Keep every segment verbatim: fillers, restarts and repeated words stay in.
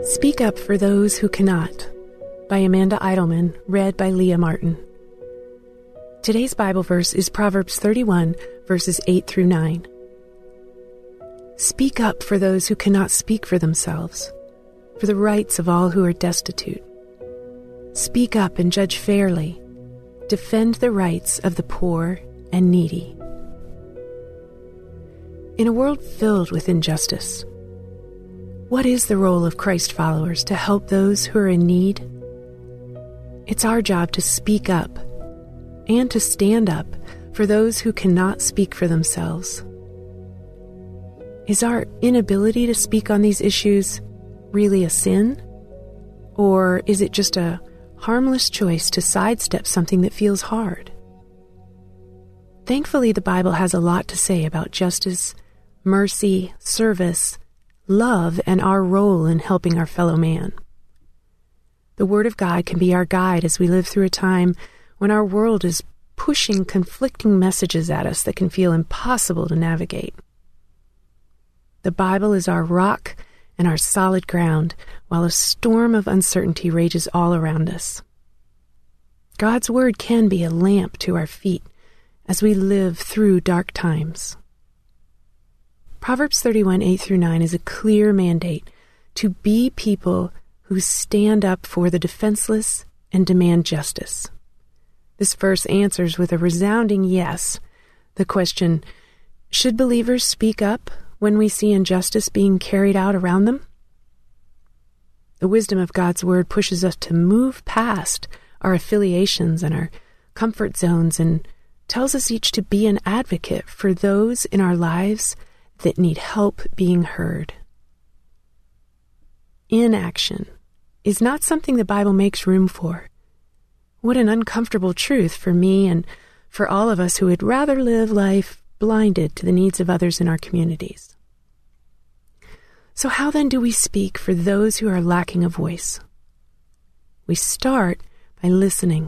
Speak Up for Those Who Cannot by Amanda Idleman, read by Leah Martin. Today's Bible verse is Proverbs thirty-one, verses eight through nine. Speak up for those who cannot speak for themselves, for the rights of all who are destitute. Speak up and judge fairly. Defend the rights of the poor and needy. In a world filled with injustice, what is the role of Christ followers to help those who are in need? It's our job to speak up and to stand up for those who cannot speak for themselves. Is our inability to speak on these issues really a sin? Or is it just a harmless choice to sidestep something that feels hard? Thankfully, the Bible has a lot to say about justice, mercy, service, love, and our role in helping our fellow man. The Word of God can be our guide as we live through a time when our world is pushing conflicting messages at us that can feel impossible to navigate. The Bible is our rock and our solid ground, while a storm of uncertainty rages all around us. God's Word can be a lamp to our feet as we live through dark times. Proverbs thirty-one, eight through nine is a clear mandate to be people who stand up for the defenseless and demand justice. This verse answers with a resounding yes the question, should believers speak up when we see injustice being carried out around them? The wisdom of God's Word pushes us to move past our affiliations and our comfort zones and tells us each to be an advocate for those in our lives that need help being heard. Inaction is not something the Bible makes room for. What an uncomfortable truth for me and for all of us who would rather live life blinded to the needs of others in our communities. So how then do we speak for those who are lacking a voice? We start by listening.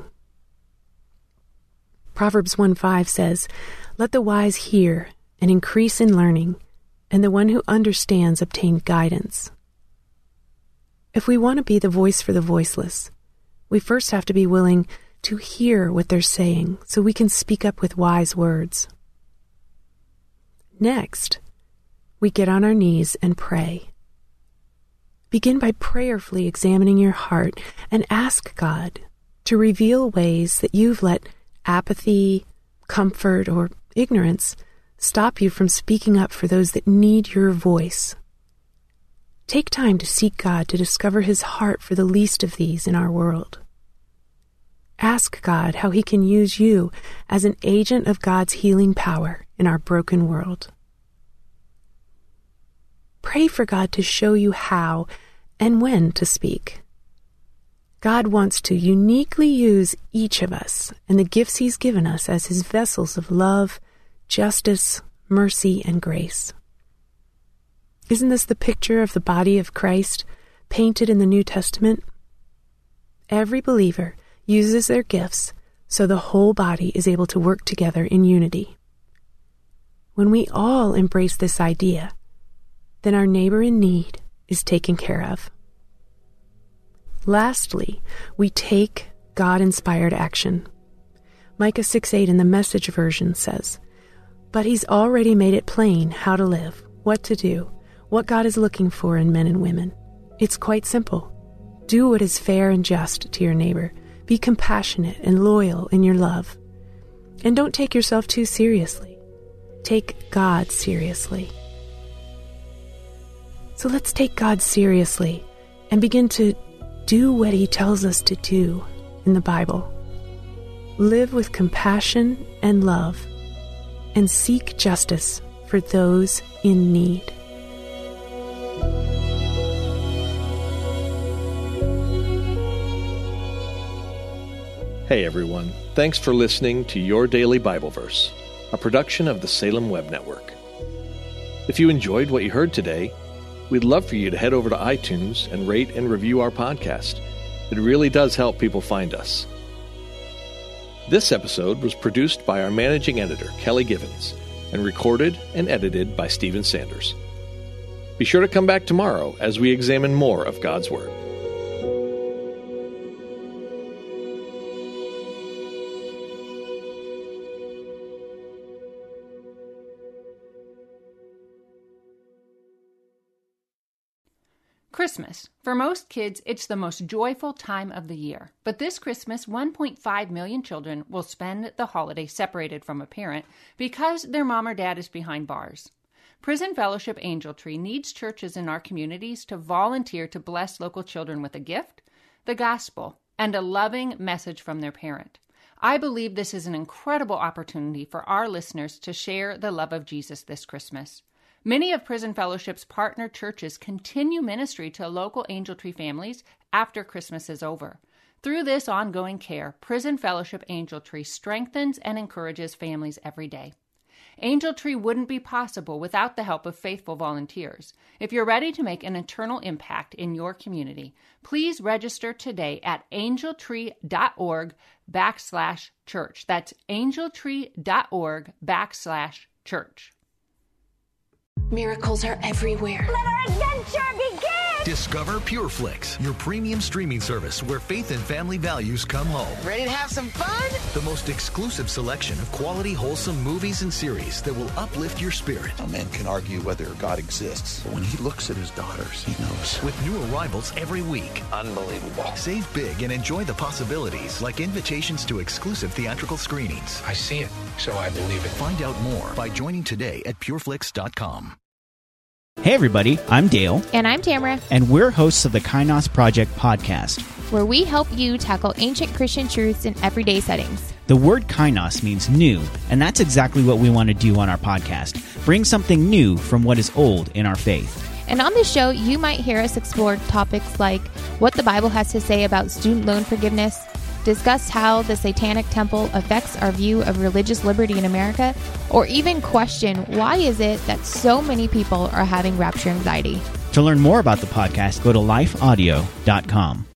Proverbs one five says, "Let the wise hear and increase in learning, and the one who understands obtain guidance." If we want to be the voice for the voiceless, we first have to be willing to hear what they're saying so we can speak up with wise words. Next, we get on our knees and pray. Begin by prayerfully examining your heart and ask God to reveal ways that you've let apathy, comfort, or ignorance stop you from speaking up for those that need your voice. Take time to seek God to discover His heart for the least of these in our world. Ask God how He can use you as an agent of God's healing power in our broken world. Pray for God to show you how and when to speak. God wants to uniquely use each of us and the gifts He's given us as His vessels of love, justice, mercy, and grace. Isn't this the picture of the body of Christ painted in the New Testament? Every believer uses their gifts so the whole body is able to work together in unity. When we all embrace this idea, then our neighbor in need is taken care of. Lastly, we take God-inspired action. Micah six eight in the Message version says, "But He's already made it plain how to live, what to do, what God is looking for in men and women. It's quite simple. Do what is fair and just to your neighbor. Be compassionate and loyal in your love. And don't take yourself too seriously. Take God seriously." So let's take God seriously and begin to do what He tells us to do in the Bible. Live with compassion and love, and seek justice for those in need. Hey everyone, thanks for listening to Your Daily Bible Verse, a production of the Salem Web Network. If you enjoyed what you heard today, we'd love for you to head over to iTunes and rate and review our podcast. It really does help people find us. This episode was produced by our managing editor, Kelly Givens, and recorded and edited by Stephen Sanders. Be sure to come back tomorrow as we examine more of God's Word. Christmas. For most kids, it's the most joyful time of the year. But this Christmas, one point five million children will spend the holiday separated from a parent because their mom or dad is behind bars. Prison Fellowship Angel Tree needs churches in our communities to volunteer to bless local children with a gift, the gospel, and a loving message from their parent. I believe this is an incredible opportunity for our listeners to share the love of Jesus this Christmas. Many of Prison Fellowship's partner churches continue ministry to local Angel Tree families after Christmas is over. Through this ongoing care, Prison Fellowship Angel Tree strengthens and encourages families every day. Angel Tree wouldn't be possible without the help of faithful volunteers. If you're ready to make an eternal impact in your community, please register today at angeltree.org backslash church. That's angeltree.org backslash church. Miracles are everywhere. Let our adventure begin! Discover PureFlix, your premium streaming service where faith and family values come home. Ready to have some fun? The most exclusive selection of quality, wholesome movies and series that will uplift your spirit. A man can argue whether God exists, but when he looks at his daughters, he knows. With new arrivals every week. Unbelievable. Save big and enjoy the possibilities, like invitations to exclusive theatrical screenings. I see it, so I believe it. Find out more by joining today at pureflix dot com. Hey everybody, I'm Dale. And I'm Tamara. And we're hosts of the Kainos Project podcast, where we help you tackle ancient Christian truths in everyday settings. The word Kainos means new, and that's exactly what we want to do on our podcast. Bring something new from what is old in our faith. And on this show, you might hear us explore topics like what the Bible has to say about student loan forgiveness, discuss how the Satanic Temple affects our view of religious liberty in America, or even question why is it that so many people are having rapture anxiety. To learn more about the podcast, go to life audio dot com.